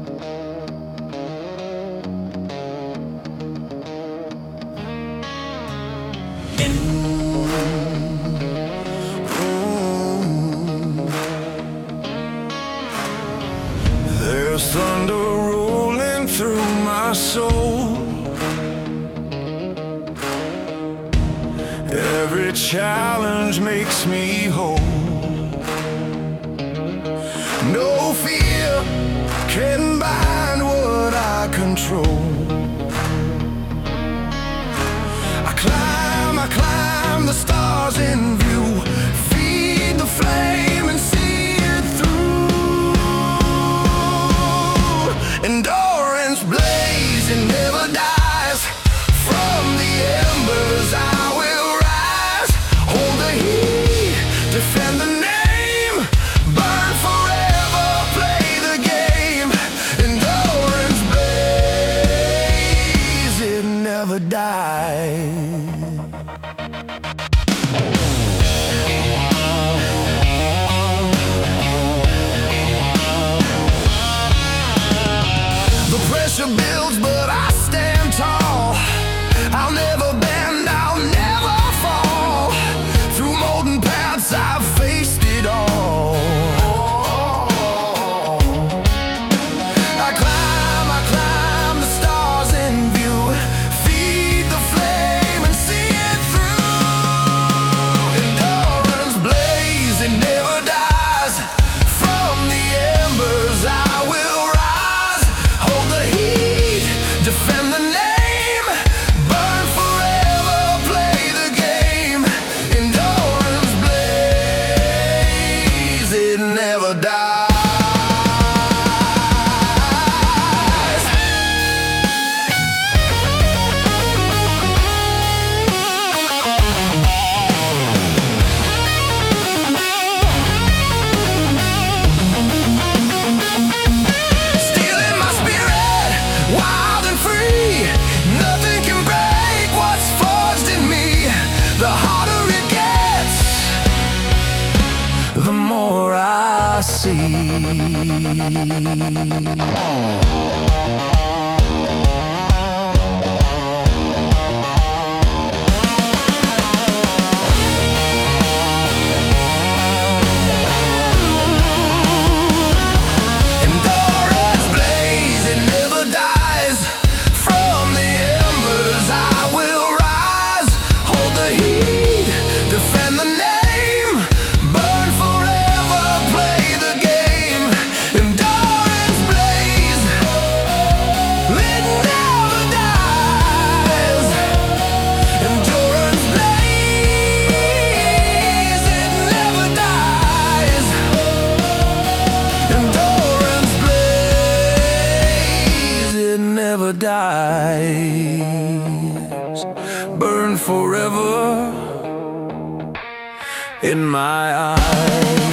There's thunder rolling through my soul. Every challenge makes me whole. No fear can bind what I control. I climb the stars in view, feed the flame and see it through. Endurance blaze, it never dies. From the embers I will rise. Hold the heat, defend the name, burn forever, play the game. Endurance blaze, it never dies. The pressure builds, but I stand tall. I'll never bend, I'll never fall. Through molten paths I've faced it all. I climb the stars in view, feed the flame and see it through. Endurance blaze, it never dies. From the embers I will rise. Hold the heat, defend the name, burn forever, play the game. Endurance blaze, it never dies. Steel in my spirit, wild and free. Nothing can break what's forged in me. The harder it gets, the more I see. Endurance blaze, it never dies. From the embers I will rise. Hold the heat, defend the name, burn forever, play the game. Endurance blaze, it never dies. Endurance blaze, it never dies. Endurance blaze, it never dies. Burn forever in my eyes.